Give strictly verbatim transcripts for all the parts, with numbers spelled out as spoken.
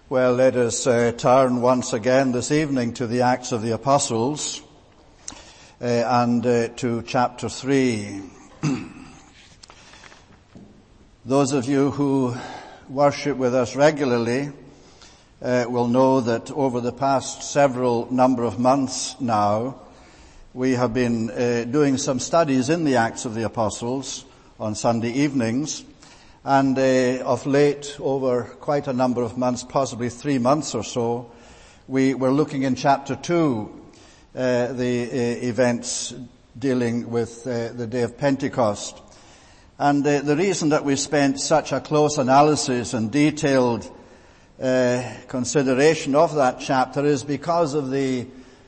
Well, let us uh, turn once again this evening to the Acts of the Apostles uh, and uh, to chapter three. Those of you who worship with us regularly uh, will know that over the past several number of months now, we have been uh, doing some studies in the Acts of the Apostles on Sunday evenings. And uh, of late, over quite a number of months, possibly three months or so, we were looking in chapter two, uh, the uh, events dealing with uh, the day of Pentecost. And uh, the reason that we spent such a close analysis and detailed uh, consideration of that chapter is because of the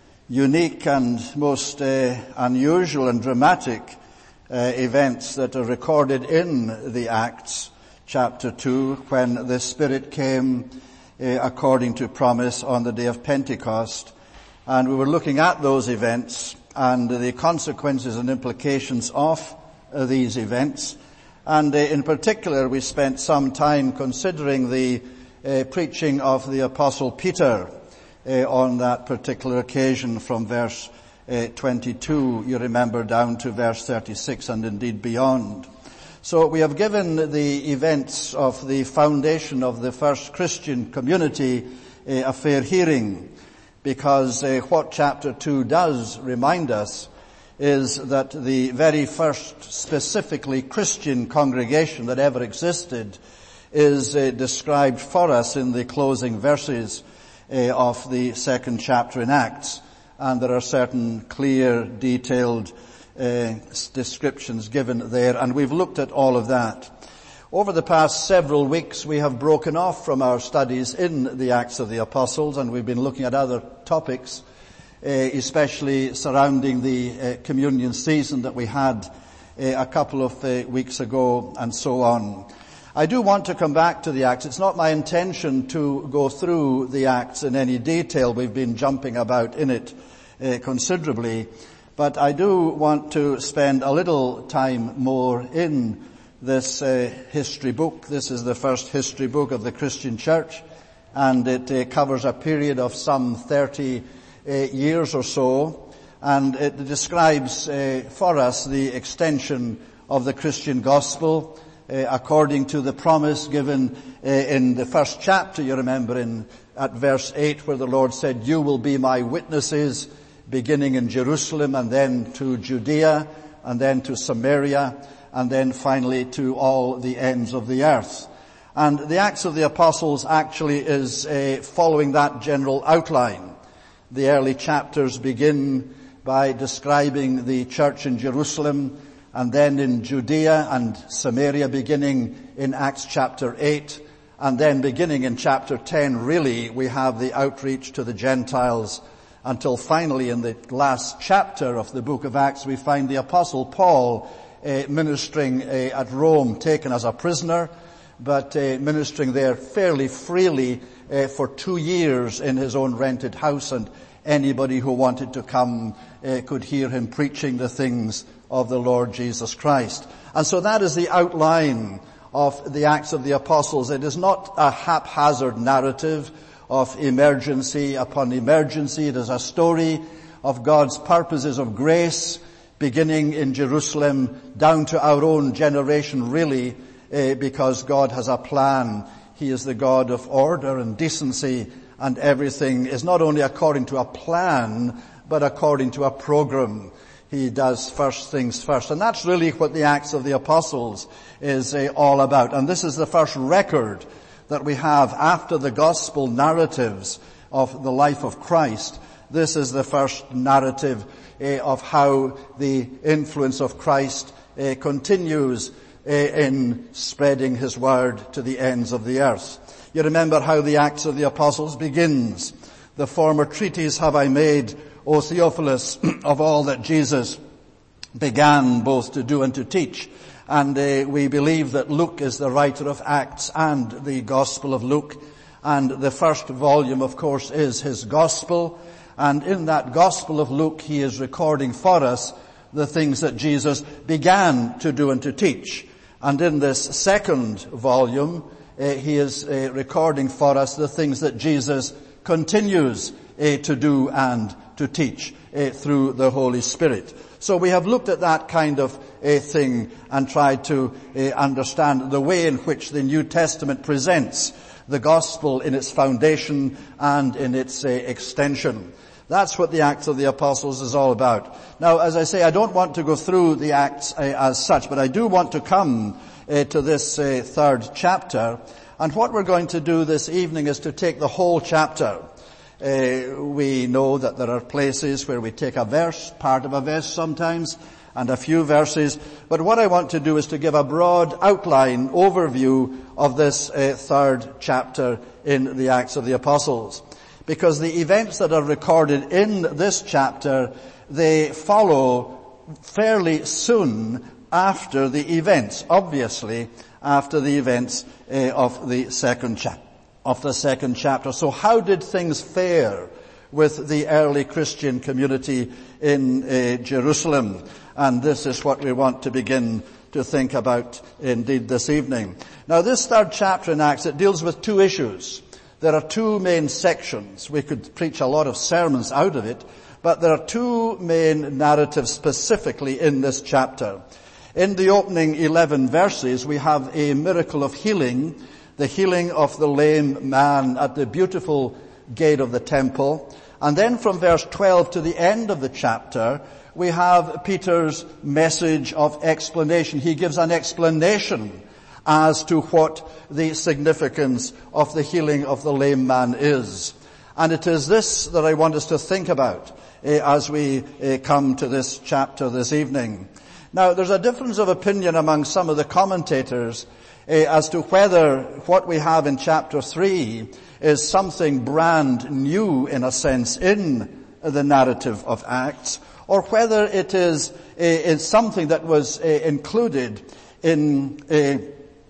unique and most uh, unusual and dramatic Uh, events that are recorded in the Acts chapter two when the Spirit came uh, according to promise on the day of Pentecost. And we were looking at those events and the consequences and implications of uh, these events. And uh, in particular we spent some time considering the uh, preaching of the Apostle Peter uh, on that particular occasion from verse Uh, twenty-two, you remember, down to verse thirty-six and indeed beyond. So we have given the events of the foundation of the first Christian community uh, a fair hearing, because uh, what chapter two does remind us is that the very first specifically Christian congregation that ever existed is uh, described for us in the closing verses uh, of the second chapter in Acts. And there are certain clear, detailed uh, descriptions given there, and we've looked at all of that. Over the past several weeks, we have broken off from our studies in the Acts of the Apostles, and we've been looking at other topics, uh, especially surrounding the uh, communion season that we had uh, a couple of uh, weeks ago, and so on. I do want to come back to the Acts. It's not my intention to go through the Acts in any detail. We've been jumping about in it uh, considerably. But I do want to spend a little time more in this uh, history book. This is the first history book of the Christian Church, and it uh, covers a period of some thirty uh, years or so, and it describes uh, for us the extension of the Christian gospel Uh, according to the promise given uh, in the first chapter, you remember, in at verse eight, where the Lord said, "You will be my witnesses," beginning in Jerusalem and then to Judea and then to Samaria and then finally to all the ends of the earth. And the Acts of the Apostles actually is uh, following that general outline. The early chapters begin by describing the church in Jerusalem, and then in Judea and Samaria, beginning in Acts chapter eight, and then beginning in chapter ten, really, we have the outreach to the Gentiles, until finally in the last chapter of the book of Acts, we find the Apostle Paul uh, ministering uh, at Rome, taken as a prisoner, but uh, ministering there fairly freely uh, for two years in his own rented house, and anybody who wanted to come uh, could hear him preaching the things of the Lord Jesus Christ. And so that is the outline of the Acts of the Apostles. It is not a haphazard narrative of emergency upon emergency. It is a story of God's purposes of grace, beginning in Jerusalem down to our own generation, really, uh, because God has a plan. He is the God of order and decency, and everything is not only according to a plan, but according to a program. He does first things first. And that's really what the Acts of the Apostles is uh, all about. And this is the first record that we have after the gospel narratives of the life of Christ. This is the first narrative uh, of how the influence of Christ uh, continues uh, in spreading his word to the ends of the earth. You remember how the Acts of the Apostles begins. "The former treatise have I made, O Theophilus, of all that Jesus began both to do and to teach." And uh, we believe that Luke is the writer of Acts and the Gospel of Luke. And the first volume, of course, is his Gospel. And in that Gospel of Luke, he is recording for us the things that Jesus began to do and to teach. And in this second volume, uh, he is uh, recording for us the things that Jesus continues uh, to do and to teach uh, through the Holy Spirit. So we have looked at that kind of uh, thing and tried to uh, understand the way in which the New Testament presents the gospel in its foundation and in its uh, extension. That's what the Acts of the Apostles is all about. Now, as I say, I don't want to go through the Acts uh, as such, but I do want to come uh, to this uh, third chapter. And what we're going to do this evening is to take the whole chapter. Uh, we know that there are places where we take a verse, part of a verse sometimes, and a few verses. But what I want to do is to give a broad outline overview of this uh, third chapter in the Acts of the Apostles. Because the events that are recorded in this chapter, they follow fairly soon after the events, obviously after the events uh, of the second chapter. Of the second chapter. So how did things fare with the early Christian community in uh, Jerusalem? And this is what we want to begin to think about indeed this evening. Now this third chapter in Acts, it deals with two issues. There are two main sections. We could preach a lot of sermons out of it, but there are two main narratives specifically in this chapter. In the opening eleven verses, we have a miracle of healing, the healing of the lame man at the beautiful gate of the temple. And then from verse twelve to the end of the chapter, we have Peter's message of explanation. He gives an explanation as to what the significance of the healing of the lame man is. And it is this that I want us to think about uh, as we uh, come to this chapter this evening. Now, there's a difference of opinion among some of the commentators uh, as to whether what we have in chapter three is something brand new, in a sense, in the narrative of Acts, or whether it is, uh, is something that was uh, included in uh,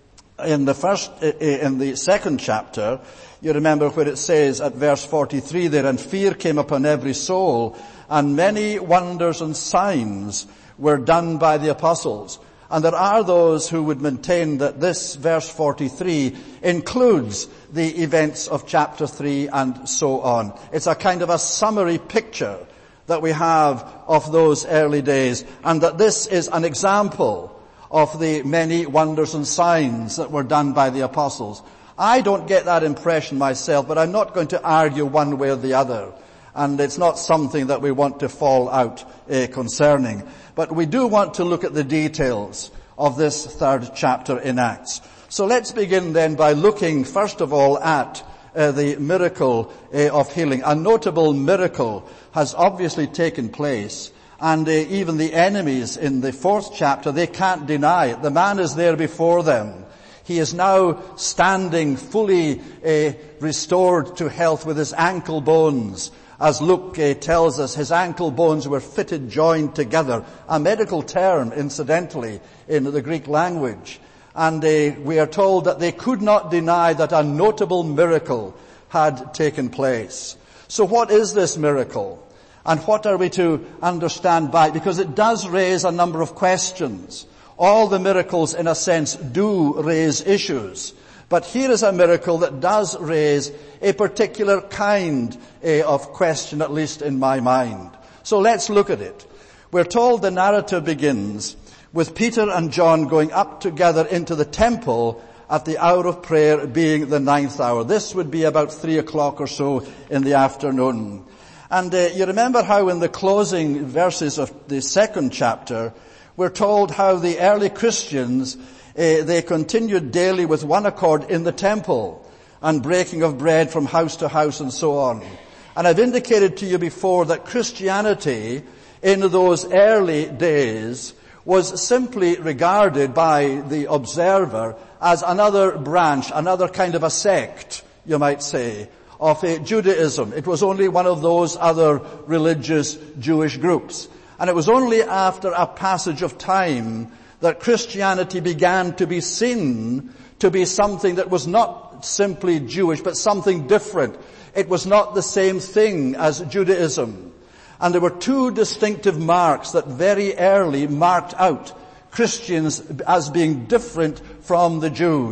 in the first, in the second chapter. You remember where it says at verse forty-three there, and fear came upon every soul, and many wonders and signs were done by the apostles. And there are those who would maintain that this verse forty-three includes the events of chapter three and so on. It's a kind of a summary picture that we have of those early days, and that this is an example of the many wonders and signs that were done by the apostles. I don't get that impression myself, but I'm not going to argue one way or the other. And it's not something that we want to fall out uh, concerning. But we do want to look at the details of this third chapter in Acts. So let's begin then by looking first of all at uh, the miracle uh, of healing. A notable miracle has obviously taken place. And uh, even the enemies in the fourth chapter, they can't deny it. The man is there before them. He is now standing fully uh, restored to health with his ankle bones. As Luke uh, tells us, his ankle bones were fitted, joined together. A medical term, incidentally, in the Greek language. And uh, we are told that they could not deny that a notable miracle had taken place. So what is this miracle? And what are we to understand by it? Because it does raise a number of questions. All the miracles, in a sense, do raise issues. But here is a miracle that does raise a particular kind uh, of question, at least in my mind. So let's look at it. We're told the narrative begins with Peter and John going up together into the temple at the hour of prayer, being the ninth hour. This would be about three o'clock or so in the afternoon. And uh, you remember how in the closing verses of the second chapter, we're told how the early Christians, uh, they continued daily with one accord in the temple and breaking of bread from house to house and so on. And I've indicated to you before that Christianity in those early days was simply regarded by the observer as another branch, another kind of a sect, you might say, of uh, Judaism. It was only one of those other religious Jewish groups. And it was only after a passage of time that Christianity began to be seen to be something that was not simply Jewish, but something different. It was not the same thing as Judaism. And there were two distinctive marks that very early marked out Christians as being different from the Jews.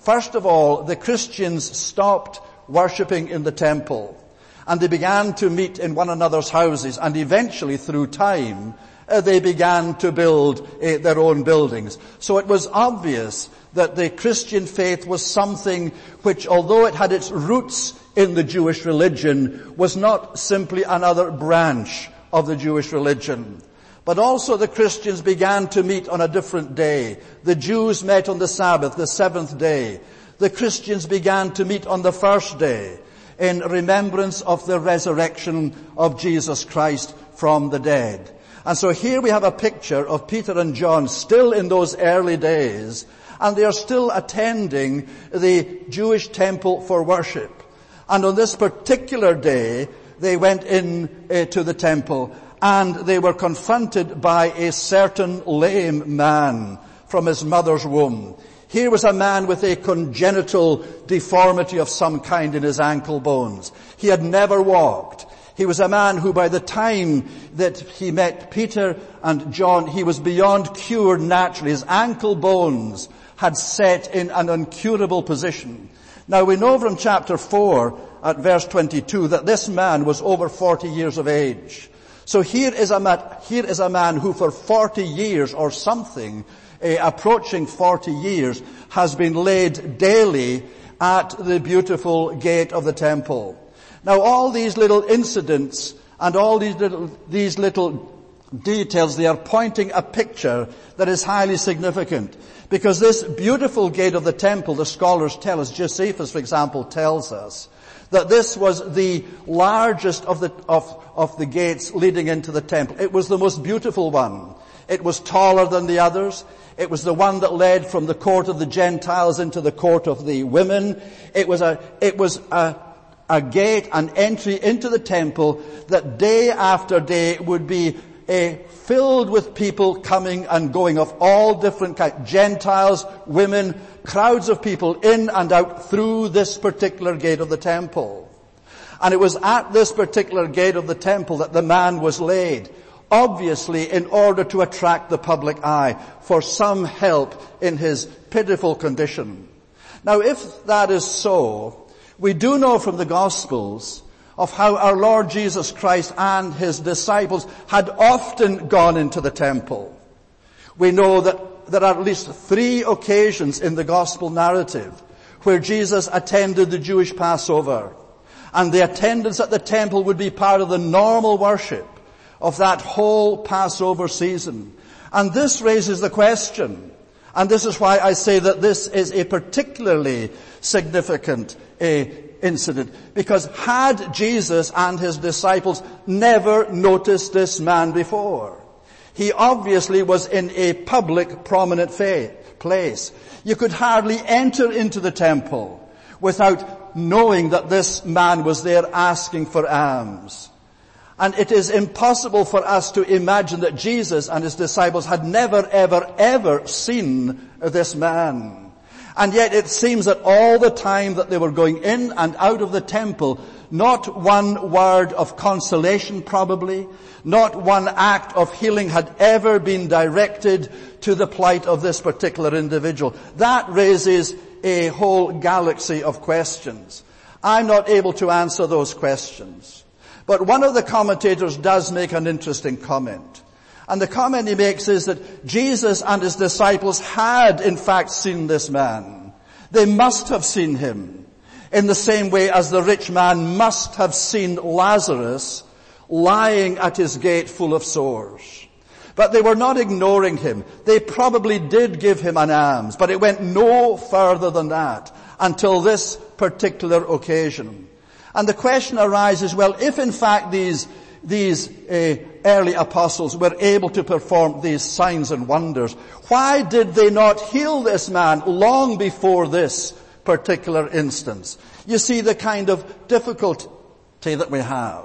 First of all, the Christians stopped worshipping in the temple, and they began to meet in one another's houses, and eventually, through time, uh, they began to build uh, their own buildings. So it was obvious that the Christian faith was something which, although it had its roots in the Jewish religion, was not simply another branch of the Jewish religion. But also the Christians began to meet on a different day. The Jews met on the Sabbath, the seventh day. The Christians began to meet on the first day in remembrance of the resurrection of Jesus Christ from the dead. And so here we have a picture of Peter and John still in those early days, and they are still attending the Jewish temple for worship. And on this particular day, they went in uh, to the temple, and they were confronted by a certain lame man from his mother's womb. Here was a man with a congenital deformity of some kind in his ankle bones. He had never walked. He was a man who, by the time that he met Peter and John, he was beyond cure naturally. His ankle bones had set in an incurable position. Now we know from chapter four at verse twenty-two that this man was over forty years of age. So here is a man, here is a man who for forty years or something, uh, approaching forty years, has been laid daily at the beautiful gate of the temple. Now all these little incidents and all these little, these little details, they are pointing a picture that is highly significant. Because this beautiful gate of the temple, the scholars tell us, Josephus, for example, tells us, that this was the largest of the, of, of the gates leading into the temple. It was the most beautiful one. It was taller than the others. It was the one that led from the court of the Gentiles into the court of the women. It was a, it was a, a gate, an entry into the temple that day after day would be a, filled with people coming and going of all different kinds. Gentiles, women, crowds of people in and out through this particular gate of the temple. And it was at this particular gate of the temple that the man was laid, obviously in order to attract the public eye for some help in his pitiful condition. Now if that is so, we do know from the Gospels of how our Lord Jesus Christ and his disciples had often gone into the temple. We know that there are at least three occasions in the gospel narrative where Jesus attended the Jewish Passover, and the attendance at the temple would be part of the normal worship of that whole Passover season. And this raises the question, and this is why I say that this is a particularly significant uh, incident, because had Jesus and his disciples never noticed this man before, he obviously was in a public, prominent faith, place. You could hardly enter into the temple without knowing that this man was there asking for alms. And it is impossible for us to imagine that Jesus and his disciples had never, ever, ever seen this man. And yet it seems that all the time that they were going in and out of the temple, not one word of consolation probably, not one act of healing had ever been directed to the plight of this particular individual. That raises a whole galaxy of questions. I'm not able to answer those questions. But one of the commentators does make an interesting comment. And the comment he makes is that Jesus and his disciples had in fact seen this man. They must have seen him in the same way as the rich man must have seen Lazarus lying at his gate full of sores. But they were not ignoring him. They probably did give him an alms, but it went no further than that until this particular occasion. And the question arises, well, if in fact these these uh, early apostles were able to perform these signs and wonders, why did they not heal this man long before this particular instance? You see the kind of difficulty that we have,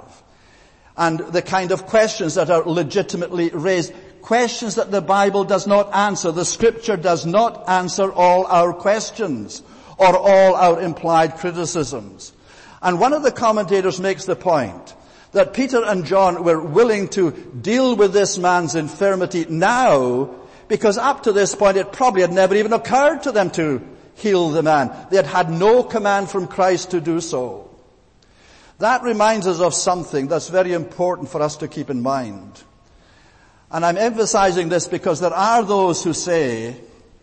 and the kind of questions that are legitimately raised, questions that the Bible does not answer. The Scripture does not answer all our questions or all our implied criticisms. And one of the commentators makes the point that Peter and John were willing to deal with this man's infirmity now because up to this point it probably had never even occurred to them to heal the man. They had had no command from Christ to do so. That reminds us of something that's very important for us to keep in mind. And I'm emphasizing this because there are those who say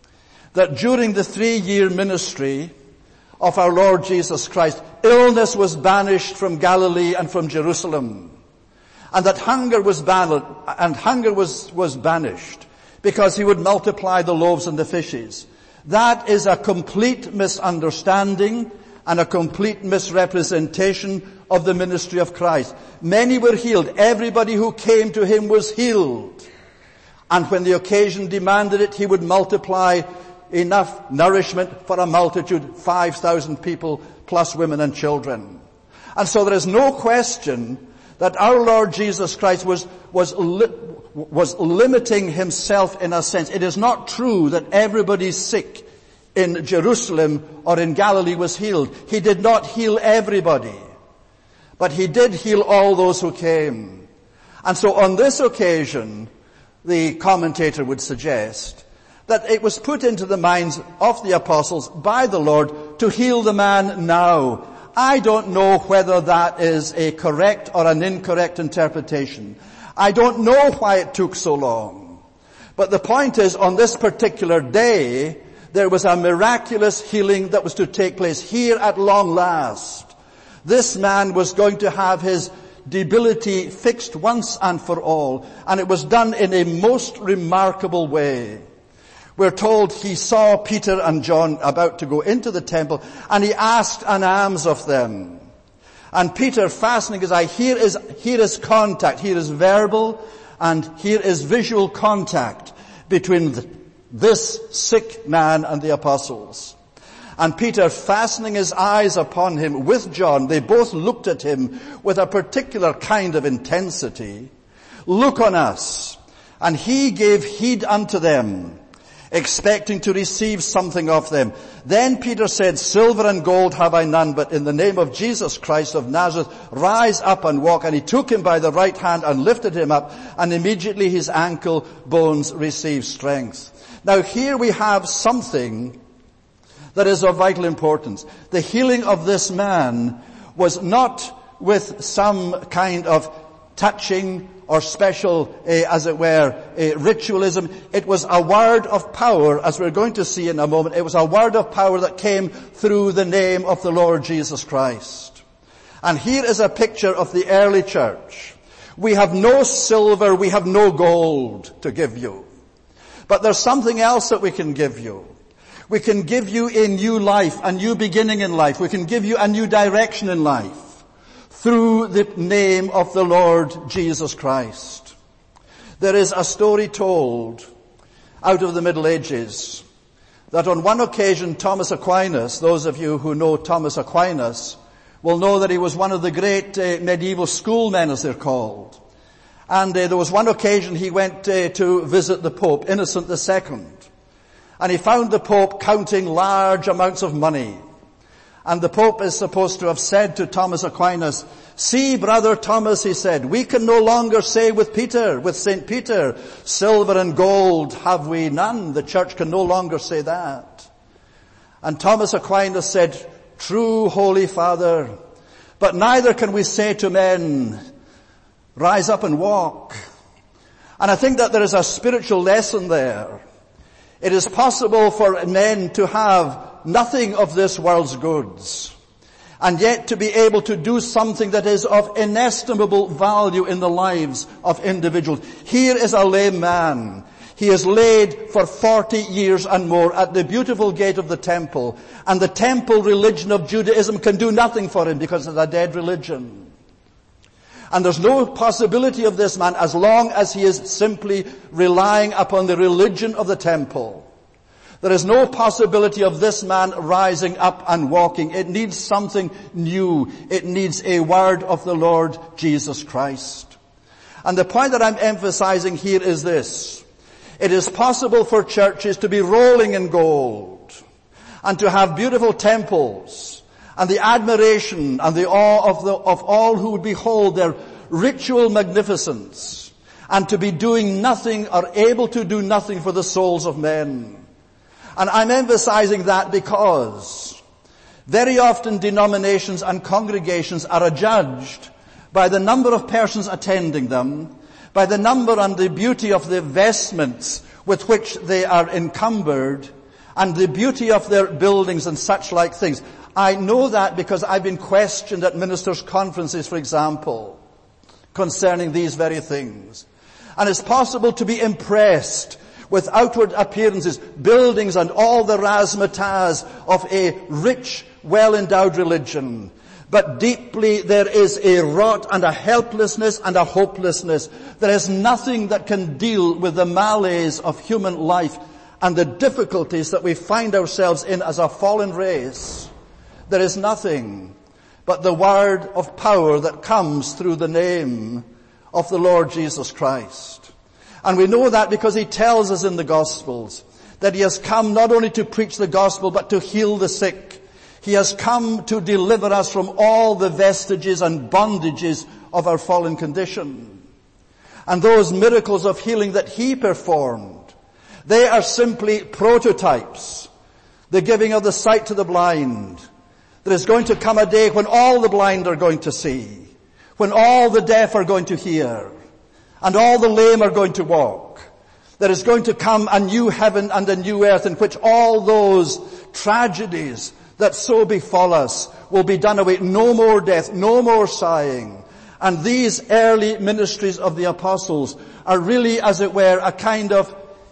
that during the three-year ministry of our Lord Jesus Christ, illness was banished from Galilee and from Jerusalem, and that hunger was banished, and hunger was, was banished because he would multiply the loaves and the fishes. That is a complete misunderstanding and a complete misrepresentation of the ministry of Christ. Many were healed. Everybody who came to him was healed. And when the occasion demanded it, he would multiply enough nourishment for a multitude, five thousand people, plus women and children. And so there is no question that our Lord Jesus Christ was, was, li- was limiting himself in a sense. It is not true that everybody sick in Jerusalem or in Galilee was healed. He did not heal everybody, but he did heal all those who came. And so on this occasion, the commentator would suggest that it was put into the minds of the apostles by the Lord to heal the man now. I don't know whether that is a correct or an incorrect interpretation. I don't know why it took so long. But the point is, on this particular day, there was a miraculous healing that was to take place here at long last. This man was going to have his debility fixed once and for all, and it was done in a most remarkable way. We're told he saw Peter and John about to go into the temple, and he asked an alms of them. And Peter, fastening his eye, here is, here is contact, here is verbal, and here is visual contact between the, this sick man and the apostles. And Peter, fastening his eyes upon him with John, they both looked at him with a particular kind of intensity. Look on us. And he gave heed unto them, expecting to receive something of them. Then Peter said, silver and gold have I none, but in the name of Jesus Christ of Nazareth, rise up and walk. And he took him by the right hand and lifted him up, and immediately his ankle bones received strength. Now here we have something that is of vital importance. The healing of this man was not with some kind of touching or special, uh, as it were, uh, ritualism. It was a word of power, as we're going to see in a moment. It was a word of power that came through the name of the Lord Jesus Christ. And here is a picture of the early church. We have no silver, we have no gold to give you. But there's something else that we can give you. We can give you a new life, a new beginning in life. We can give you a new direction in life through the name of the Lord Jesus Christ. There is a story told out of the Middle Ages that on one occasion Thomas Aquinas, those of you who know Thomas Aquinas, will know that he was one of the great uh, medieval schoolmen, as they're called. And uh, there was one occasion he went uh, to visit the Pope, Innocent the Second. And he found the Pope counting large amounts of money. And the Pope is supposed to have said to Thomas Aquinas, see, brother Thomas, he said, we can no longer say with Peter, with Saint Peter, silver and gold have we none. The church can no longer say that. And Thomas Aquinas said, true, Holy Father, but neither can we say to men, rise up and walk. And I think that there is a spiritual lesson there. It is possible for men to have nothing of this world's goods, and yet to be able to do something that is of inestimable value in the lives of individuals. Here is a lame man. He is laid for forty years and more at the beautiful gate of the temple, and the temple religion of Judaism can do nothing for him because it's a dead religion. And there's no possibility of this man as long as he is simply relying upon the religion of the temple. There is no possibility of this man rising up and walking. It needs something new. It needs a word of the Lord Jesus Christ. And the point that I'm emphasizing here is this. It is possible for churches to be rolling in gold and to have beautiful temples and the admiration and the awe of, the, of all who would behold their ritual magnificence, and to be doing nothing or able to do nothing for the souls of men. And I'm emphasizing that because very often denominations and congregations are adjudged by the number of persons attending them, by the number and the beauty of the vestments with which they are encumbered, and the beauty of their buildings and such like things. I know that because I've been questioned at ministers' conferences, for example, concerning these very things. And it's possible to be impressed with outward appearances, buildings and all the razzmatazz of a rich, well-endowed religion. But deeply there is a rot and a helplessness and a hopelessness. There is nothing that can deal with the malaise of human life and the difficulties that we find ourselves in as a fallen race. There is nothing but the word of power that comes through the name of the Lord Jesus Christ. And we know that because he tells us in the Gospels that he has come not only to preach the gospel but to heal the sick. He has come to deliver us from all the vestiges and bondages of our fallen condition. And those miracles of healing that he performed, they are simply prototypes. The giving of the sight to the blind. There is going to come a day when all the blind are going to see, when all the deaf are going to hear, and all the lame are going to walk. There is going to come a new heaven and a new earth in which all those tragedies that so befall us will be done away. No more death, no more sighing. And these early ministries of the apostles are really, as it were, a kind of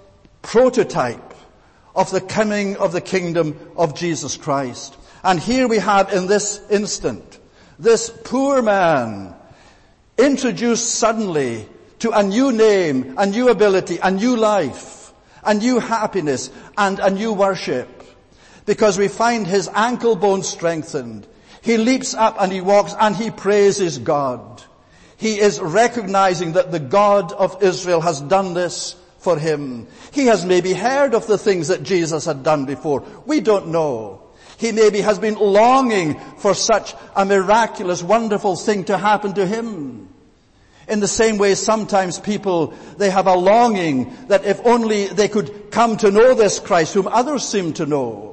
prototype of the coming of the kingdom of Jesus Christ. And here we have in this instant, this poor man introduced suddenly to a new name, a new ability, a new life, a new happiness, and a new worship. Because we find his ankle bone strengthened. He leaps up and he walks and he praises God. He is recognizing that the God of Israel has done this for him. He has maybe heard of the things that Jesus had done before. We don't know. He maybe has been longing for such a miraculous, wonderful thing to happen to him. In the same way, sometimes people, they have a longing that if only they could come to know this Christ whom others seem to know.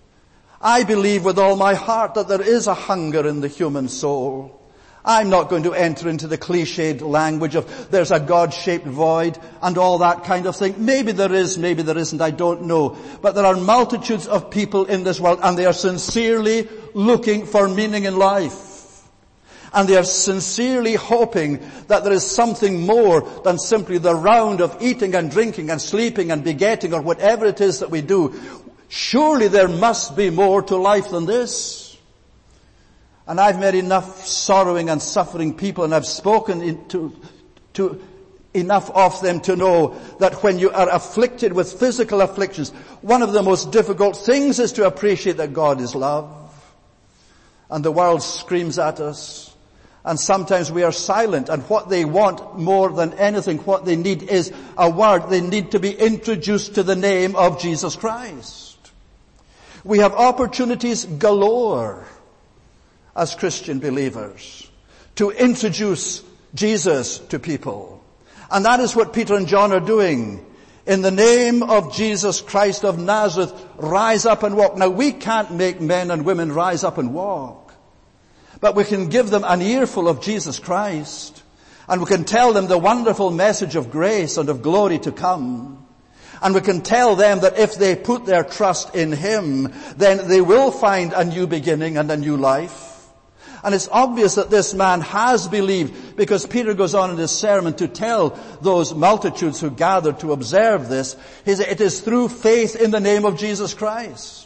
I believe with all my heart that there is a hunger in the human soul. I'm not going to enter into the cliched language of there's a God-shaped void and all that kind of thing. Maybe there is, maybe there isn't, I don't know. But there are multitudes of people in this world and they are sincerely looking for meaning in life. And they are sincerely hoping that there is something more than simply the round of eating and drinking and sleeping and begetting or whatever it is that we do. Surely there must be more to life than this. And I've met enough sorrowing and suffering people, and I've spoken to, to enough of them to know that when you are afflicted with physical afflictions, one of the most difficult things is to appreciate that God is love. And the world screams at us, and sometimes we are silent, and what they want more than anything, what they need is a word. They need to be introduced to the name of Jesus Christ. We have opportunities galore as Christian believers to introduce Jesus to people. And that is what Peter and John are doing. In the name of Jesus Christ of Nazareth, rise up and walk. Now, we can't make men and women rise up and walk, but we can give them an earful of Jesus Christ, and we can tell them the wonderful message of grace and of glory to come. And we can tell them that if they put their trust in him, then they will find a new beginning and a new life. And it's obvious that this man has believed, because Peter goes on in his sermon to tell those multitudes who gathered to observe this. He said, it is through faith in the name of Jesus Christ.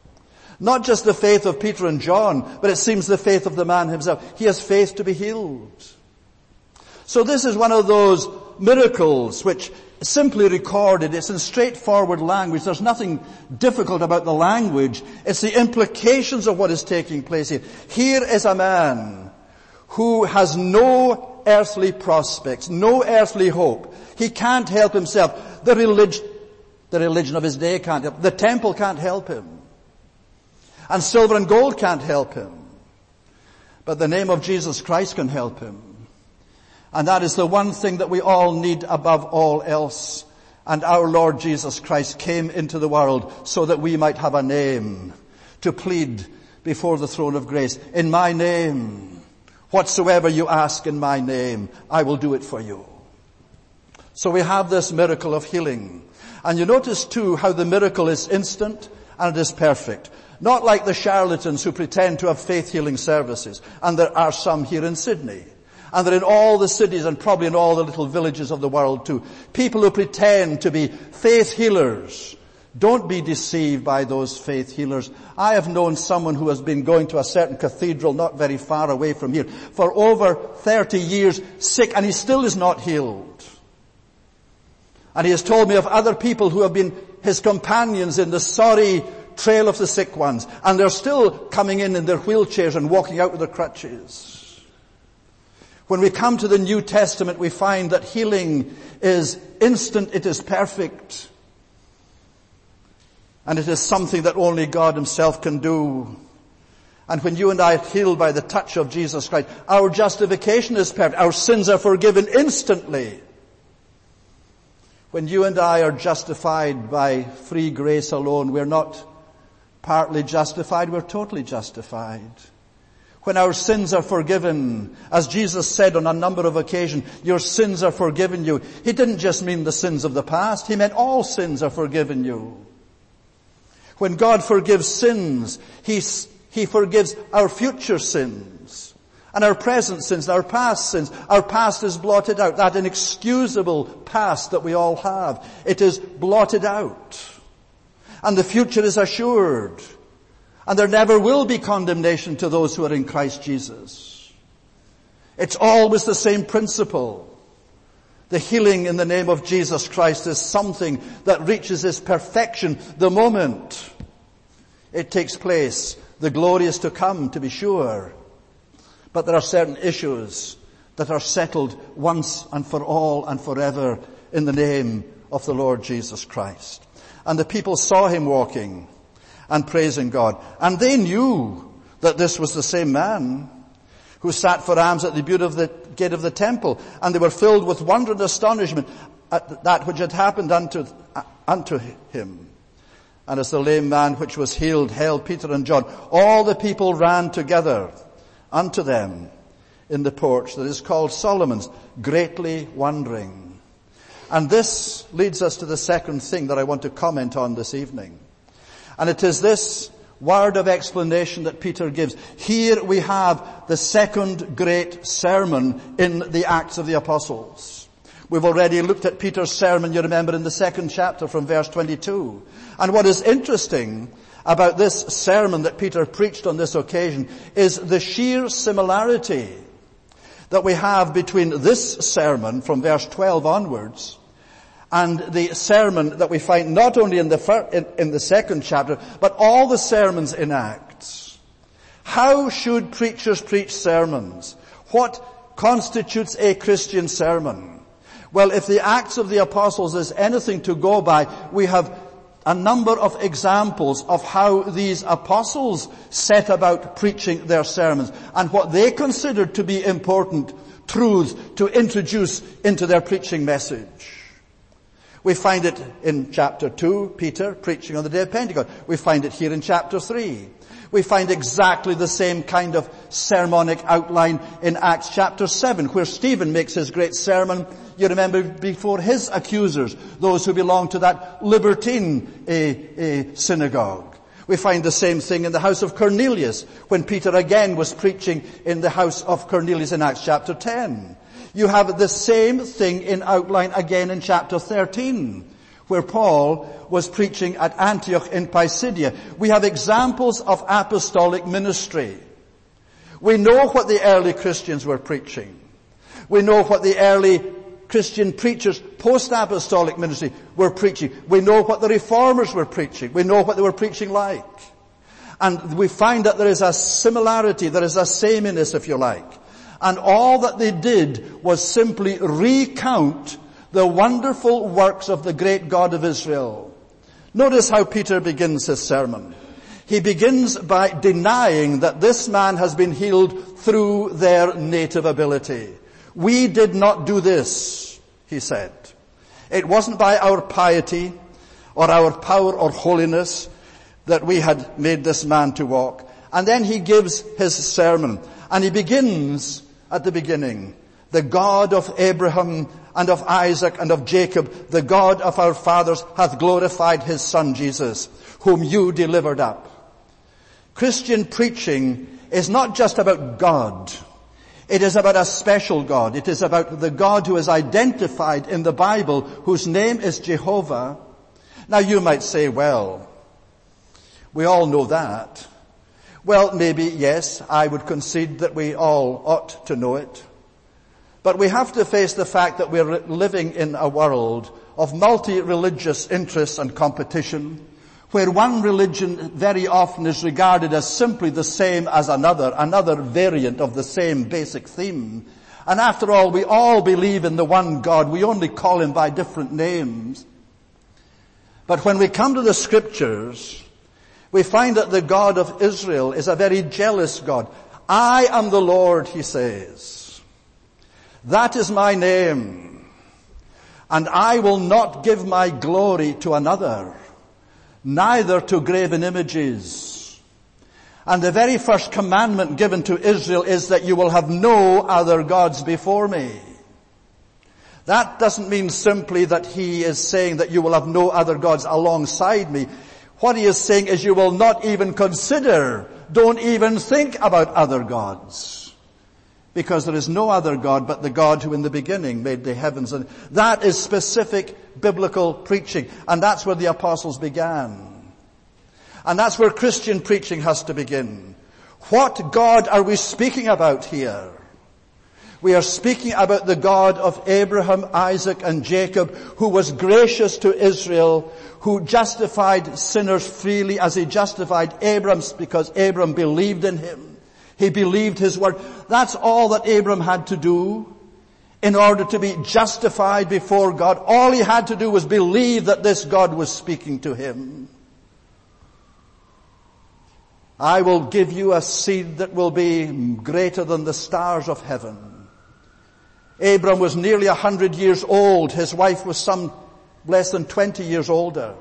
Not just the faith of Peter and John, but it seems the faith of the man himself. He has faith to be healed. So this is one of those miracles which simply recorded. It's in straightforward language. There's nothing difficult about the language. It's the implications of what is taking place here. Here is a man who has no earthly prospects, no earthly hope. He can't help himself. The religion, the religion of his day can't help. The temple can't help him. And silver and gold can't help him. But the name of Jesus Christ can help him. And that is the one thing that we all need above all else. And our Lord Jesus Christ came into the world so that we might have a name to plead before the throne of grace. In my name, whatsoever you ask in my name, I will do it for you. So we have this miracle of healing. And you notice too how the miracle is instant and it is perfect. Not like the charlatans who pretend to have faith healing services. And there are some here in Sydney. And they're in all the cities and probably in all the little villages of the world too. People who pretend to be faith healers. Don't be deceived by those faith healers. I have known someone who has been going to a certain cathedral not very far away from here for over thirty years, sick, and he still is not healed. And he has told me of other people who have been his companions in the sorry trail of the sick ones, and they're still coming in in their wheelchairs and walking out with their crutches. When we come to the New Testament, we find that healing is instant, it is perfect. And it is something that only God himself can do. And when you and I are healed by the touch of Jesus Christ, our justification is perfect. Our sins are forgiven instantly. When you and I are justified by free grace alone, we're not partly justified, we're totally justified. When our sins are forgiven, as Jesus said on a number of occasions, your sins are forgiven you. He didn't just mean the sins of the past, he meant all sins are forgiven you. When God forgives sins, He, He forgives our future sins and our present sins, our past sins. Our past is blotted out. That inexcusable past that we all have, it is blotted out. And the future is assured. And there never will be condemnation to those who are in Christ Jesus. It's always the same principle. The healing in the name of Jesus Christ is something that reaches its perfection the moment it takes place. The glory is to come, to be sure. But there are certain issues that are settled once and for all and forever in the name of the Lord Jesus Christ. And the people saw him walking and praising God. And they knew that this was the same man who sat for alms at the gate of the gate of the temple, and they were filled with wonder and astonishment at that which had happened unto, unto him. And as the lame man which was healed held Peter and John, all the people ran together unto them in the porch that is called Solomon's, greatly wondering. And this leads us to the second thing that I want to comment on this evening. And it is this word of explanation that Peter gives. Here we have the second great sermon in the Acts of the Apostles. We've already looked at Peter's sermon, you remember, in the second chapter from verse twenty-two. And what is interesting about this sermon that Peter preached on this occasion is the sheer similarity that we have between this sermon from verse twelve onwards and the sermon that we find not only in the first, in, in the second chapter, but all the sermons in Acts. How should preachers preach sermons? What constitutes a Christian sermon? Well, if the Acts of the Apostles is anything to go by, we have a number of examples of how these apostles set about preaching their sermons and what they considered to be important truths to introduce into their preaching message. We find it in chapter two, Peter preaching on the day of Pentecost. We find it here in chapter three. We find exactly the same kind of sermonic outline in Acts chapter seven, where Stephen makes his great sermon, you remember, before his accusers, those who belonged to that libertine a, a synagogue. We find the same thing in the house of Cornelius, when Peter again was preaching in the house of Cornelius in Acts chapter ten. You have the same thing in outline again in chapter thirteen, where Paul was preaching at Antioch in Pisidia. We have examples of apostolic ministry. We know what the early Christians were preaching. We know what the early Christian preachers, post-apostolic ministry, were preaching. We know what the reformers were preaching. We know what they were preaching like. And we find that there is a similarity, there is a sameness, if you like. And all that they did was simply recount the wonderful works of the great God of Israel. Notice how Peter begins his sermon. He begins by denying that this man has been healed through their native ability. We did not do this, he said. It wasn't by our piety or our power or holiness that we had made this man to walk. And then he gives his sermon. And he begins at the beginning. The God of Abraham and of Isaac and of Jacob, the God of our fathers, hath glorified his Son Jesus, whom you delivered up. Christian preaching is not just about God. It is about a special God. It is about the God who is identified in the Bible, whose name is Jehovah. Now you might say, well, we all know that. Well, maybe, yes, I would concede that we all ought to know it. But we have to face the fact that we're living in a world of multi-religious interests and competition, where one religion very often is regarded as simply the same as another, another variant of the same basic theme. And after all, we all believe in the one God. We only call him by different names. But when we come to the scriptures, we find that the God of Israel is a very jealous God. I am the Lord, he says. That is my name. And I will not give my glory to another, neither to graven images. And the very first commandment given to Israel is that you will have no other gods before me. That doesn't mean simply that he is saying that you will have no other gods alongside me. What he is saying is you will not even consider, don't even think about other gods. Because there is no other God but the God who in the beginning made the heavens. And that is specific biblical preaching. And that's where the apostles began. And that's where Christian preaching has to begin. What God are we speaking about here? We are speaking about the God of Abraham, Isaac, and Jacob, who was gracious to Israel, who justified sinners freely as he justified Abraham, because Abraham believed in him. He believed his word. That's all that Abraham had to do in order to be justified before God. All he had to do was believe that this God was speaking to him. I will give you a seed that will be greater than the stars of heaven. Abraham was nearly a hundred years old. His wife was some less than twenty years older.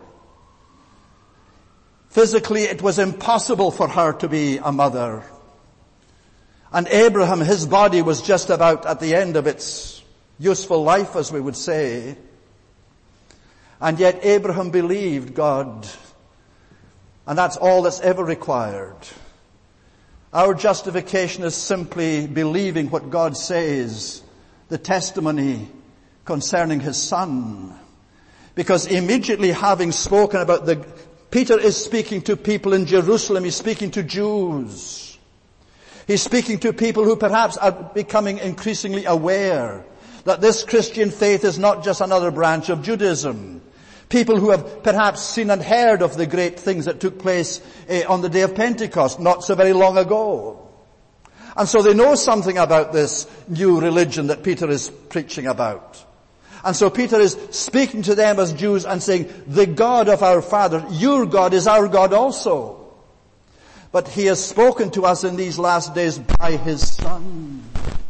Physically, it was impossible for her to be a mother. And Abraham, his body was just about at the end of its useful life, as we would say. And yet Abraham believed God. And that's all that's ever required. Our justification is simply believing what God says, the testimony concerning his Son. Because immediately having spoken about the, Peter is speaking to people in Jerusalem, he's speaking to Jews. He's speaking to people who perhaps are becoming increasingly aware that this Christian faith is not just another branch of Judaism. People who have perhaps seen and heard of the great things that took place eh, on the day of Pentecost not so very long ago. And so they know something about this new religion that Peter is preaching about. And so Peter is speaking to them as Jews and saying, the God of our father, your God is our God also. But he has spoken to us in these last days by his Son.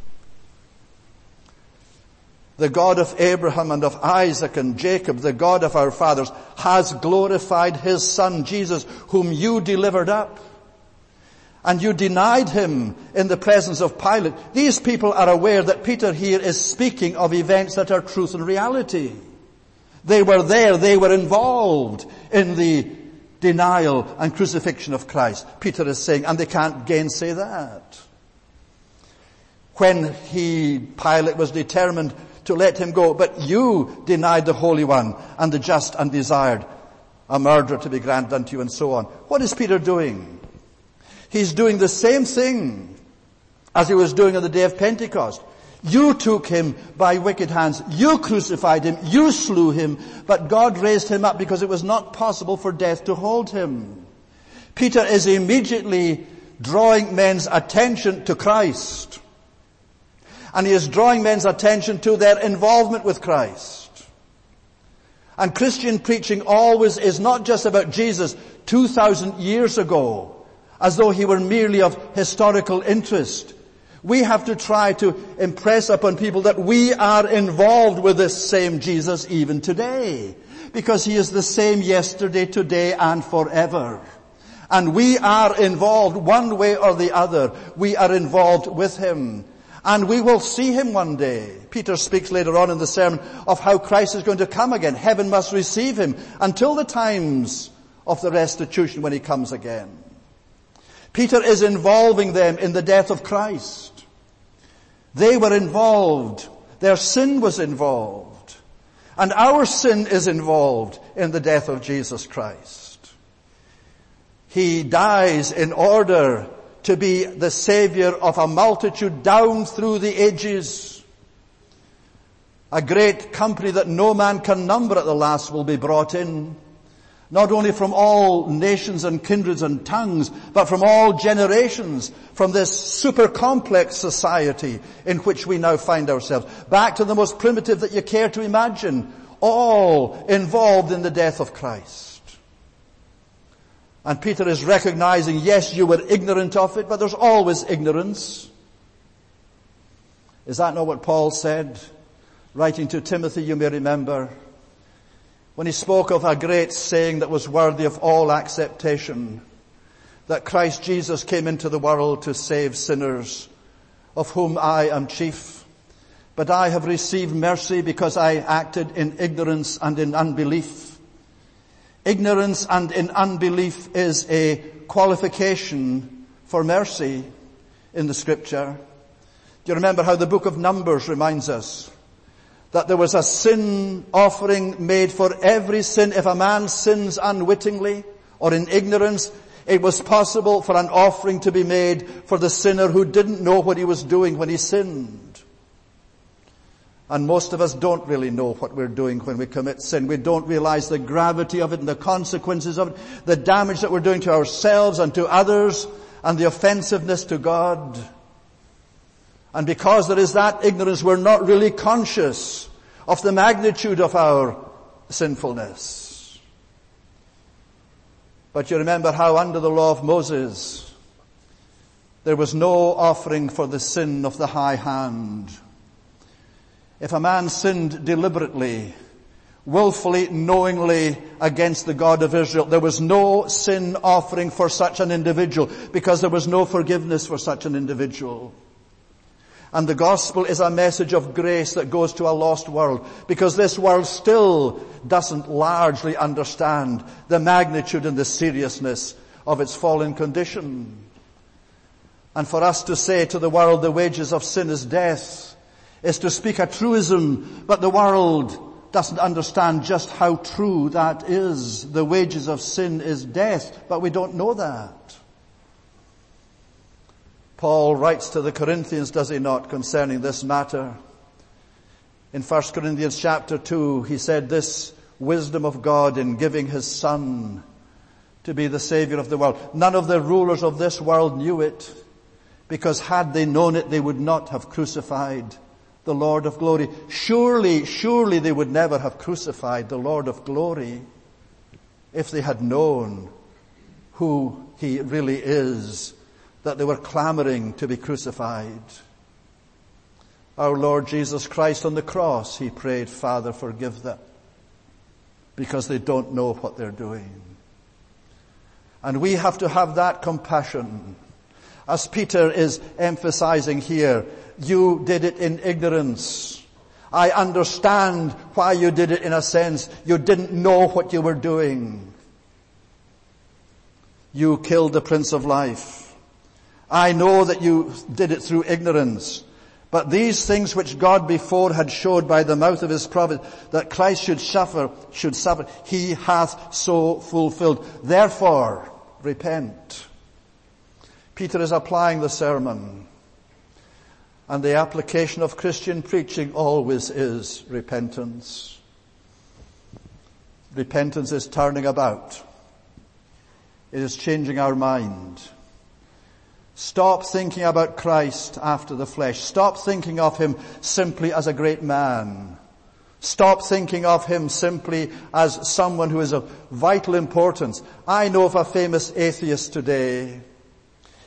The God of Abraham and of Isaac and Jacob, the God of our fathers, has glorified his Son Jesus, whom you delivered up. And you denied him in the presence of Pilate. These people are aware that Peter here is speaking of events that are truth and reality. They were there, they were involved in the denial and crucifixion of Christ. Peter is saying, and they can't gainsay that. When he, Pilate was determined to let him go, but you denied the Holy One and the just and desired a murderer to be granted unto you, and so on. What is Peter doing? He's doing the same thing as he was doing on the day of Pentecost. You took him by wicked hands. You crucified him. You slew him. But God raised him up because it was not possible for death to hold him. Peter is immediately drawing men's attention to Christ. And he is drawing men's attention to their involvement with Christ. And Christian preaching always is not just about Jesus two thousand years ago, as though he were merely of historical interest. We have to try to impress upon people that we are involved with this same Jesus even today, because he is the same yesterday, today, and forever. And we are involved one way or the other. We are involved with him. And we will see him one day. Peter speaks later on in the sermon of how Christ is going to come again. Heaven must receive him until the times of the restitution when he comes again. Peter is involving them in the death of Christ. They were involved. Their sin was involved. And our sin is involved in the death of Jesus Christ. He dies in order to be the Savior of a multitude down through the ages. A great company that no man can number at the last will be brought in. Not only from all nations and kindreds and tongues, but from all generations, from this super complex society in which we now find ourselves. Back to the most primitive that you care to imagine, all involved in the death of Christ. And Peter is recognizing, yes, you were ignorant of it, but there's always ignorance. Is that not what Paul said? Writing to Timothy, you may remember, when he spoke of a great saying that was worthy of all acceptation, that Christ Jesus came into the world to save sinners, of whom I am chief. But I have received mercy because I acted in ignorance and in unbelief. Ignorance and in unbelief is a qualification for mercy in the Scripture. Do you remember how the book of Numbers reminds us that there was a sin offering made for every sin? If a man sins unwittingly or in ignorance, it was possible for an offering to be made for the sinner who didn't know what he was doing when he sinned. And most of us don't really know what we're doing when we commit sin. We don't realize the gravity of it and the consequences of it, the damage that we're doing to ourselves and to others, and the offensiveness to God. And because there is that ignorance, we're not really conscious of the magnitude of our sinfulness. But you remember how under the law of Moses, there was no offering for the sin of the high hand. If a man sinned deliberately, willfully, knowingly against the God of Israel, there was no sin offering for such an individual, because there was no forgiveness for such an individual. And the gospel is a message of grace that goes to a lost world, because this world still doesn't largely understand the magnitude and the seriousness of its fallen condition. And for us to say to the world the wages of sin is death is to speak a truism, but the world doesn't understand just how true that is. The wages of sin is death, but we don't know that. Paul writes to the Corinthians, does he not, concerning this matter? In First Corinthians chapter two, he said, this wisdom of God in giving his Son to be the Savior of the world. None of the rulers of this world knew it, because had they known it, they would not have crucified the Lord of glory. Surely, surely they would never have crucified the Lord of glory if they had known who he really is, that they were clamoring to be crucified. Our Lord Jesus Christ on the cross, he prayed, Father, forgive them, because they don't know what they're doing. And we have to have that compassion. As Peter is emphasizing here, you did it in ignorance. I understand why you did it in a sense. You didn't know what you were doing. You killed the Prince of Life. I know that you did it through ignorance. But these things which God before had showed by the mouth of his prophet, that Christ should suffer, should suffer, he hath so fulfilled. Therefore, repent. Peter is applying the sermon. And the application of Christian preaching always is repentance. Repentance is turning about. It is changing our mind. Stop thinking about Christ after the flesh. Stop thinking of him simply as a great man. Stop thinking of him simply as someone who is of vital importance. I know of a famous atheist today.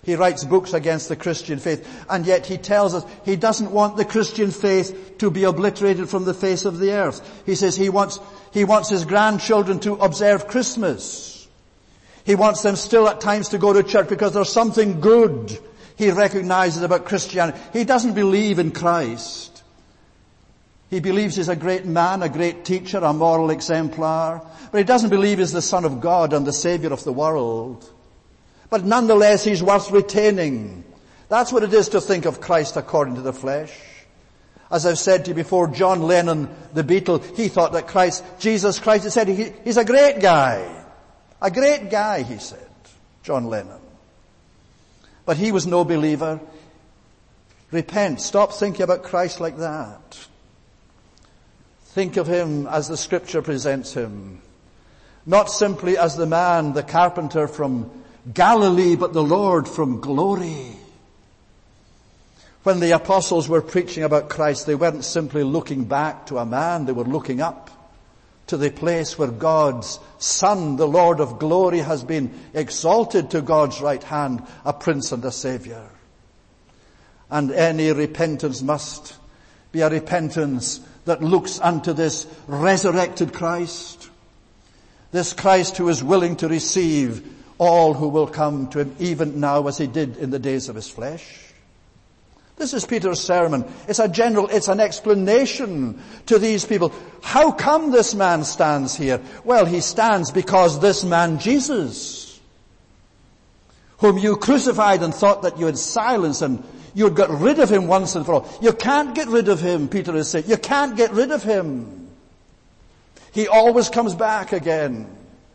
He writes books against the Christian faith, and yet he tells us he doesn't want the Christian faith to be obliterated from the face of the earth. He says he wants, he wants his grandchildren to observe Christmas. He wants them still at times to go to church because there's something good he recognizes about Christianity. He doesn't believe in Christ. He believes he's a great man, a great teacher, a moral exemplar, but he doesn't believe he's the Son of God and the Savior of the world. But nonetheless, he's worth retaining. That's what it is to think of Christ according to the flesh. As I've said to you before, John Lennon, the Beatle, he thought that Christ, Jesus Christ, he said he, he's a great guy. A great guy, he said, John Lennon. But he was no believer. Repent. Stop thinking about Christ like that. Think of him as the Scripture presents him. Not simply as the man, the carpenter from Galilee, but the Lord from glory. When the apostles were preaching about Christ, they weren't simply looking back to a man, they were looking up to the place where God's Son, the Lord of glory, has been exalted to God's right hand, a Prince and a Savior. And any repentance must be a repentance that looks unto this resurrected Christ, this Christ who is willing to receive all who will come to him, even now as he did in the days of his flesh. This is Peter's sermon. It's a general, it's an explanation to these people. How come this man stands here? Well, he stands because this man Jesus, whom you crucified and thought that you had silenced and you had got rid of him once and for all. You can't get rid of him, Peter is saying. You can't get rid of him. He always comes back again.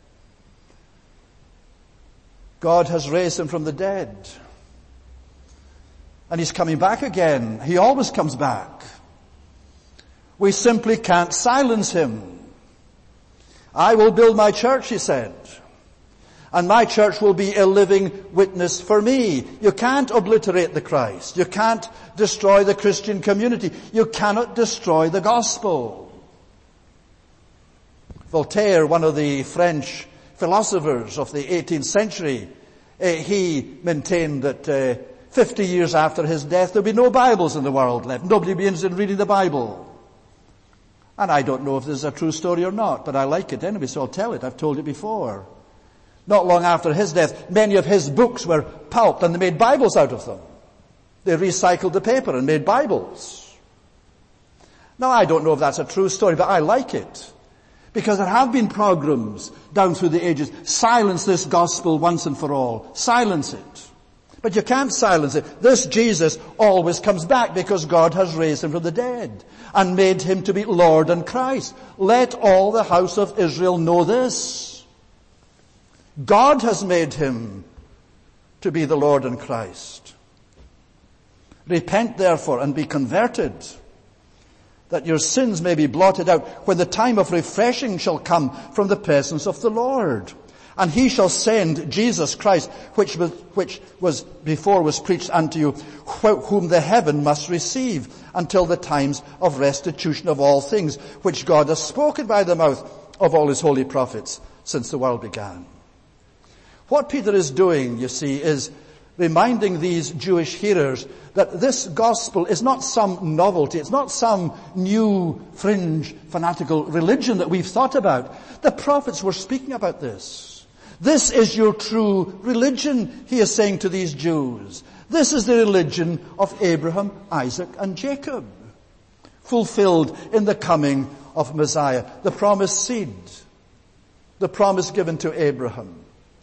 God has raised him from the dead. And he's coming back again. He always comes back. We simply can't silence him. I will build my church, he said. And my church will be a living witness for me. You can't obliterate the Christ. You can't destroy the Christian community. You cannot destroy the gospel. Voltaire, one of the French philosophers of the eighteenth century, uh, he maintained that uh, fifty years after his death there'll be no Bibles in the world left. Nobody will be interested in reading the Bible. And I don't know if this is a true story or not, but I like it anyway, so I'll tell it. I've told it before. Not long after his death, many of his books were pulped and they made Bibles out of them. They recycled the paper and made Bibles. Now I don't know if that's a true story, but I like it. Because there have been programs down through the ages. Silence this gospel once and for all. Silence it. But you can't silence it. This Jesus always comes back because God has raised him from the dead and made him to be Lord and Christ. Let all the house of Israel know this. God has made him to be the Lord and Christ. Repent therefore and be converted, that your sins may be blotted out when the time of refreshing shall come from the presence of the Lord. And he shall send Jesus Christ, which was, which was before was preached unto you, wh- whom the heaven must receive until the times of restitution of all things, which God has spoken by the mouth of all his holy prophets since the world began. What Peter is doing, you see, is reminding these Jewish hearers that this gospel is not some novelty. It's not some new fringe fanatical religion that we've thought about. The prophets were speaking about this. This is your true religion, he is saying to these Jews. This is the religion of Abraham, Isaac, and Jacob, fulfilled in the coming of Messiah, the promised seed, the promise given to Abraham.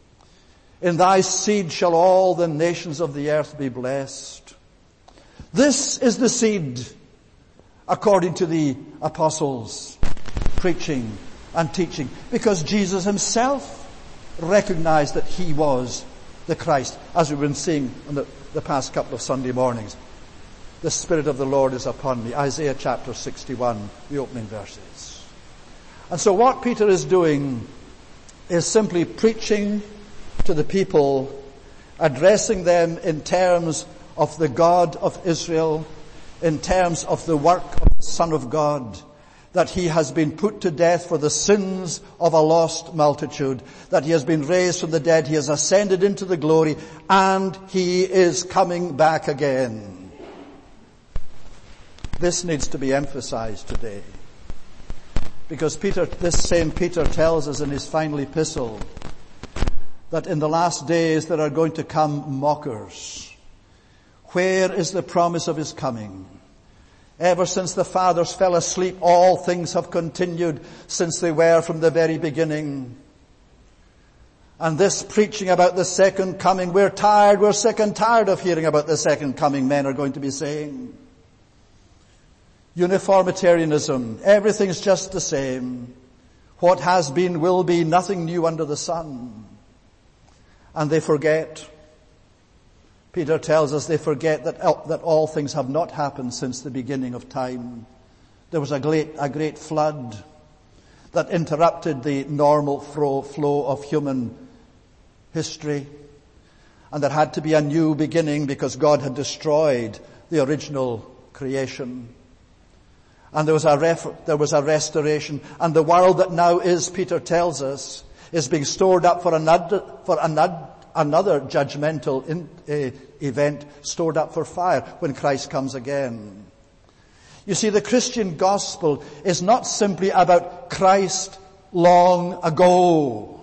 In thy seed shall all the nations of the earth be blessed. This is the seed, according to the apostles, preaching and teaching, because Jesus himself recognized that he was the Christ, as we've been seeing in the, the past couple of Sunday mornings. The Spirit of the Lord is upon me. Isaiah chapter sixty-one, the opening verses. And so what Peter is doing is simply preaching to the people, addressing them in terms of the God of Israel, in terms of the work of the Son of God, that he has been put to death for the sins of a lost multitude, that he has been raised from the dead, he has ascended into the glory, and he is coming back again. This needs to be emphasized today. Because Peter, this same Peter tells us in his final epistle that in the last days there are going to come mockers. Where is the promise of his coming? Ever since the fathers fell asleep, all things have continued since they were from the very beginning. And this preaching about the second coming, we're tired, we're sick and tired of hearing about the second coming, men are going to be saying. Uniformitarianism, everything's just the same. What has been will be, nothing new under the sun. And they forget. Peter tells us they forget that, that all things have not happened since the beginning of time. There was a great, a great flood that interrupted the normal flow, flow of human history. And there had to be a new beginning because God had destroyed the original creation. And there was a ref, there was a restoration. And the world that now is, Peter tells us, is being stored up for another, for another, another judgmental in, uh, event, stored up for fire when Christ comes again. You see, the Christian gospel is not simply about Christ long ago.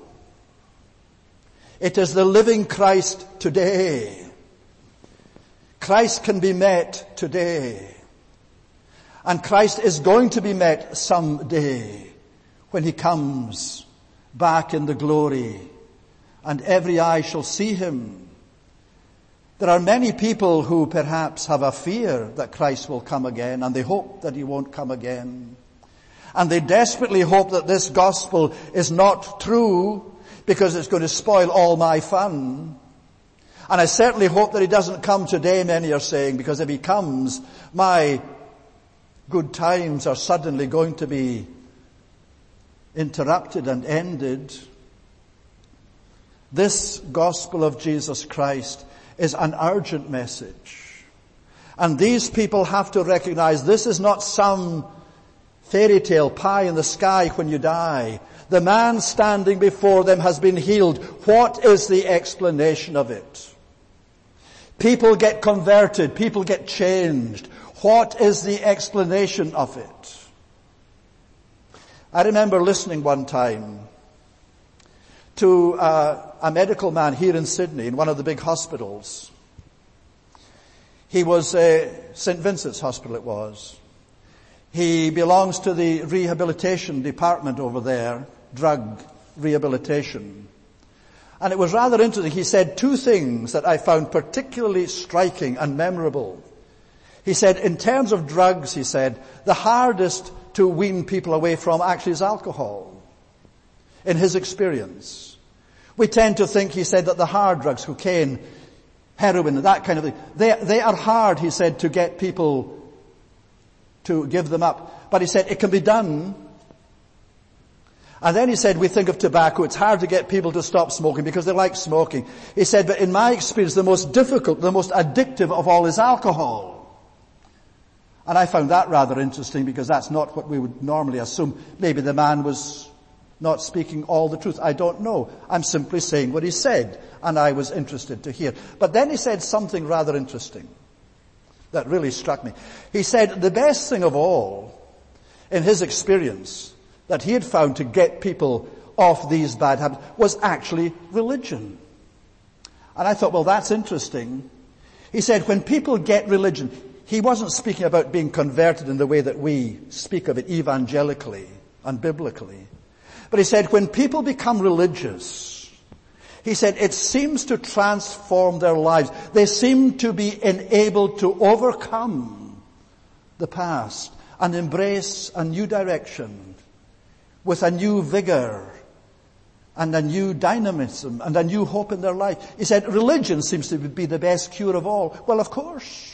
It is the living Christ today. Christ can be met today. And Christ is going to be met someday when he comes back in the glory and every eye shall see him. There are many people who perhaps have a fear that Christ will come again, and they hope that he won't come again. And they desperately hope that this gospel is not true because it's going to spoil all my fun. And I certainly hope that he doesn't come today, many are saying, because if he comes, my good times are suddenly going to be interrupted and ended. This gospel of Jesus Christ is an urgent message. And these people have to recognize this is not some fairy tale pie in the sky when you die. The man standing before them has been healed. What is the explanation of it? People get converted. People get changed. What is the explanation of it? I remember listening one time to uh, a medical man here in Sydney in one of the big hospitals. He was uh, Saint Vincent's Hospital it was. He belongs to the rehabilitation department over there, drug rehabilitation. And it was rather interesting. He said two things that I found particularly striking and memorable. He said, in terms of drugs, he said, the hardest to wean people away from actually is alcohol. In his experience. We tend to think, he said, that the hard drugs, cocaine, heroin, that kind of thing, they, they are hard, he said, to get people to give them up. But he said, it can be done. And then he said, we think of tobacco, it's hard to get people to stop smoking because they like smoking. He said, but in my experience, the most difficult, the most addictive of all is alcohol. And I found that rather interesting because that's not what we would normally assume. Maybe the man was not speaking all the truth. I don't know. I'm simply saying what he said, and I was interested to hear. But then he said something rather interesting that really struck me. He said the best thing of all, in his experience, that he had found to get people off these bad habits was actually religion. And I thought, well, that's interesting. He said when people get religion, he wasn't speaking about being converted in the way that we speak of it evangelically and biblically. But he said when people become religious, he said it seems to transform their lives. They seem to be enabled to overcome the past and embrace a new direction with a new vigor and a new dynamism and a new hope in their life. He said religion seems to be the best cure of all. Well, of course.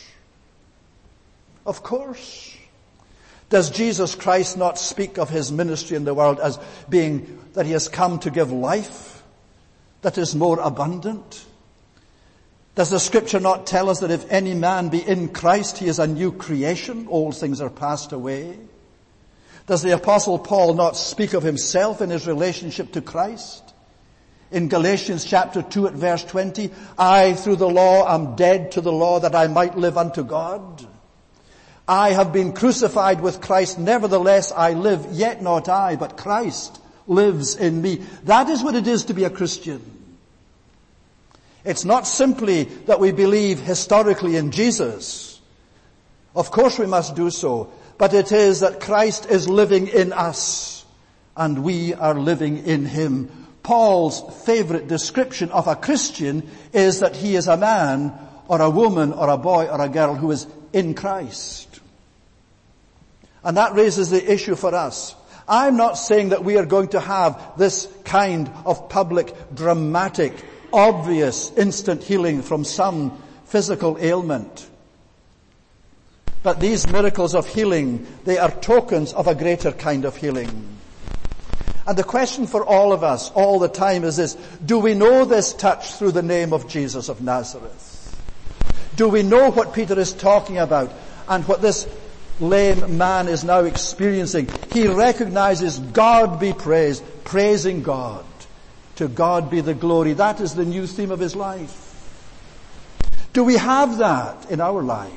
Of course. Does Jesus Christ not speak of his ministry in the world as being that he has come to give life that is more abundant? Does the scripture not tell us that if any man be in Christ, he is a new creation? Old things are passed away. Does the Apostle Paul not speak of himself in his relationship to Christ? In Galatians chapter two at verse twenty, I through the law am dead to the law that I might live unto God. I have been crucified with Christ, nevertheless I live, yet not I, but Christ lives in me. That is what it is to be a Christian. It's not simply that we believe historically in Jesus. Of course we must do so. But it is that Christ is living in us and we are living in him. Paul's favorite description of a Christian is that he is a man or a woman or a boy or a girl who is in Christ. And that raises the issue for us. I'm not saying that we are going to have this kind of public, dramatic, obvious, instant healing from some physical ailment. But these miracles of healing, they are tokens of a greater kind of healing. And the question for all of us all the time is this: do we know this touch through the name of Jesus of Nazareth? Do we know what Peter is talking about and what this lame man is now experiencing? He recognizes God be praised, praising God. To God be the glory. That is the new theme of his life. Do we have that in our lives?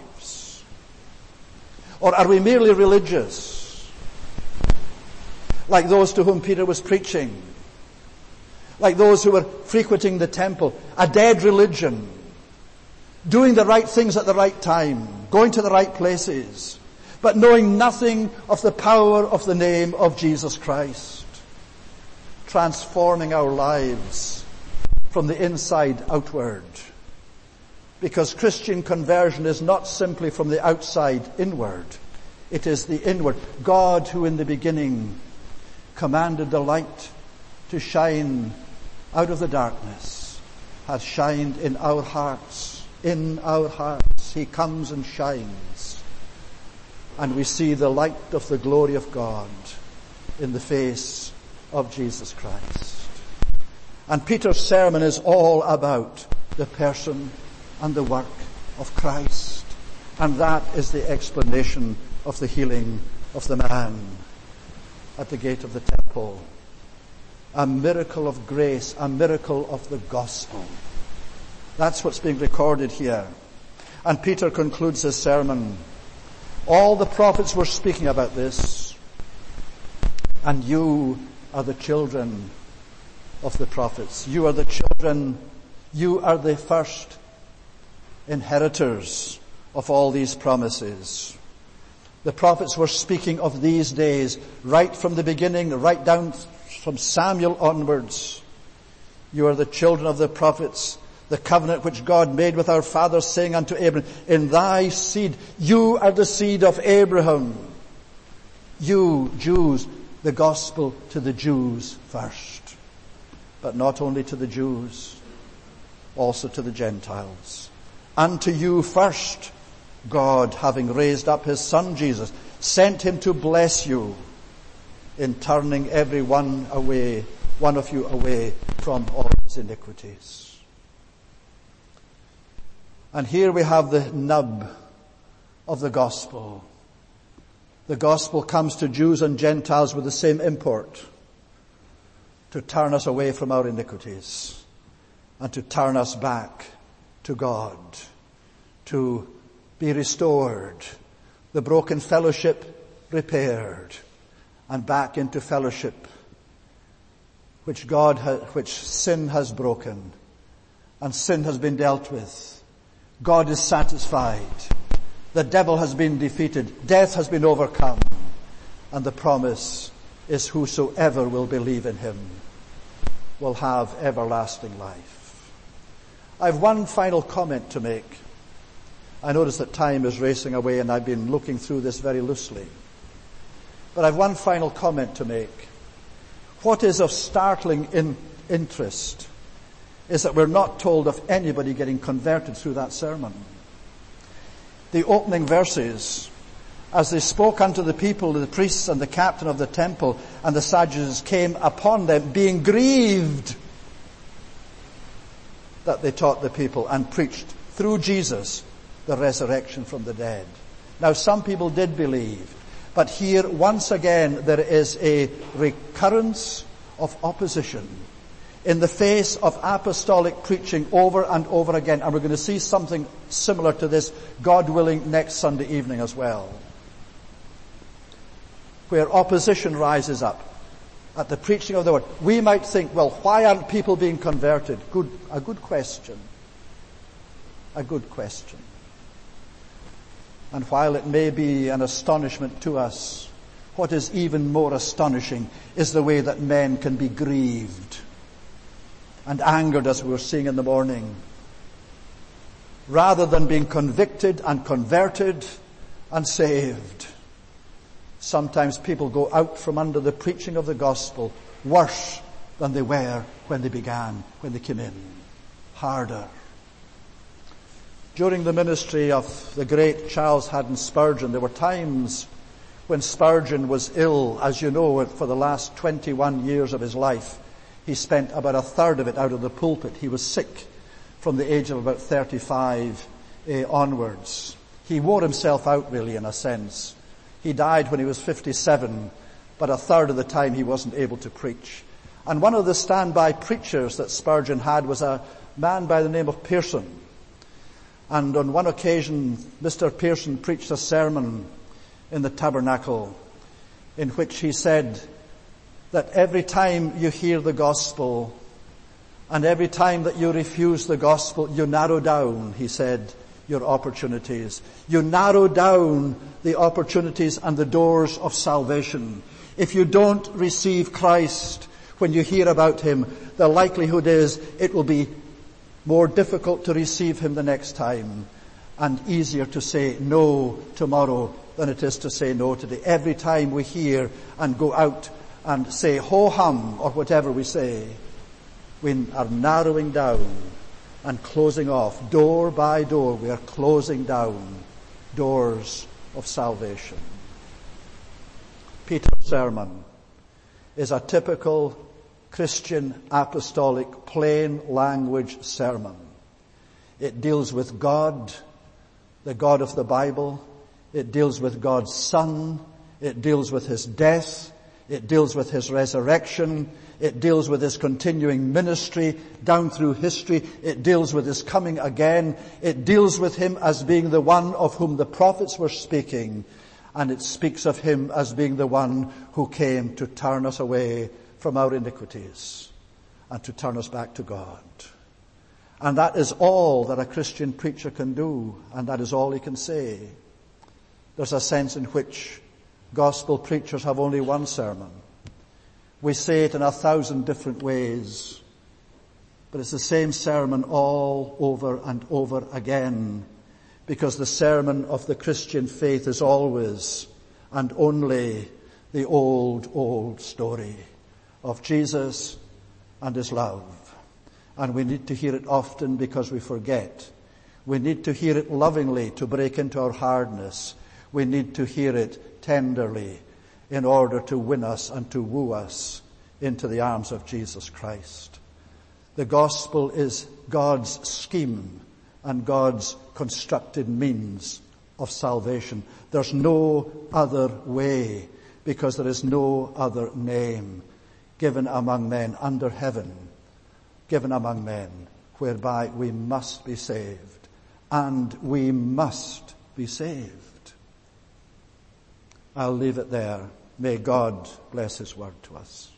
Or are we merely religious? Like those to whom Peter was preaching. Like those who were frequenting the temple. A dead religion. Doing the right things at the right time. Going to the right places. But knowing nothing of the power of the name of Jesus Christ. Transforming our lives from the inside outward. Because Christian conversion is not simply from the outside inward. It is the inward. God, who in the beginning commanded the light to shine out of the darkness, has shined in our hearts. In our hearts. He comes and shines. And we see the light of the glory of God in the face of Jesus Christ. And Peter's sermon is all about the person and the work of Christ. And that is the explanation of the healing of the man at the gate of the temple. A miracle of grace, a miracle of the gospel. That's what's being recorded here. And Peter concludes his sermon. All the prophets were speaking about this. And you are the children of the prophets. You are the children, you are the first inheritors of all these promises. The prophets were speaking of these days right from the beginning, right down from Samuel onwards. You are the children of the prophets, the covenant which God made with our fathers, saying unto Abraham, in thy seed, you are the seed of Abraham. You, Jews, the gospel to the Jews first. But not only to the Jews, also to the Gentiles. Unto you first, God, having raised up his Son Jesus, sent him to bless you in turning every one away, one of you away from all his iniquities. And here we have the nub of the gospel. The gospel comes to Jews and Gentiles with the same import, to turn us away from our iniquities and to turn us back to God, to be restored, the broken fellowship repaired, and back into fellowship which God ha- which sin has broken and sin has been dealt with. God is satisfied. The devil has been defeated. Death has been overcome. And the promise is whosoever will believe in him will have everlasting life. I have one final comment to make. I notice that time is racing away and I've been looking through this very loosely. But I have one final comment to make. What is of startling in interest is that we're not told of anybody getting converted through that sermon. The opening verses, as they spoke unto the people, the priests and the captain of the temple and the Sadducees came upon them, being grieved that they taught the people and preached through Jesus the resurrection from the dead. Now some people did believe, But here, once again, there is a recurrence of opposition in the face of apostolic preaching over and over again. And we're going to see something similar to this, God willing, next Sunday evening as well, where opposition rises up at the preaching of the word. We might think, well, why aren't people being converted? Good, a good question. A good question. And while it may be an astonishment to us, what is even more astonishing is the way that men can be grieved and angered, as we were seeing in the morning, rather than being convicted and converted and saved. Sometimes people go out from under the preaching of the gospel worse than they were when they began, when they came in. Harder. During the ministry of the great Charles Haddon Spurgeon, there were times when Spurgeon was ill. As you know, for the last twenty-one years of his life, he spent about a third of it out of the pulpit. He was sick from the age of about thirty-five eh, onwards. He wore himself out, really, in a sense. He died when he was fifty-seven, but a third of the time he wasn't able to preach. And one of the standby preachers that Spurgeon had was a man by the name of Pearson. And on one occasion, Mister Pearson preached a sermon in the tabernacle in which he said that every time you hear the gospel and every time that you refuse the gospel, you narrow down, he said, your opportunities. You narrow down the opportunities and the doors of salvation. If you don't receive Christ when you hear about him, the likelihood is it will be more difficult to receive him the next time and easier to say no tomorrow than it is to say no today. Every time we hear and go out and say ho-hum or whatever we say, we are narrowing down and closing off. Door by door, we are closing down doors of salvation. Peter's sermon is a typical Christian apostolic plain language sermon. It deals with God, the God of the Bible. It deals with God's Son. It deals with his death. It deals with his resurrection. It deals with his continuing ministry down through history. It deals with his coming again. It deals with him as being the one of whom the prophets were speaking. And it speaks of him as being the one who came to turn us away from our iniquities and to turn us back to God. And that is all that a Christian preacher can do, and that is all he can say. There's a sense in which gospel preachers have only one sermon. We say it in a thousand different ways, but it's the same sermon all over and over again, because the sermon of the Christian faith is always and only the old, old story of Jesus and his love. And we need to hear it often because we forget. We need to hear it lovingly to break into our hardness. We need to hear it tenderly in order to win us and to woo us into the arms of Jesus Christ. The gospel is God's scheme and God's constructed means of salvation. There's no other way, because there is no other name given among men under heaven, given among men, whereby we must be saved. And we must be saved. I'll leave it there. May God bless his word to us.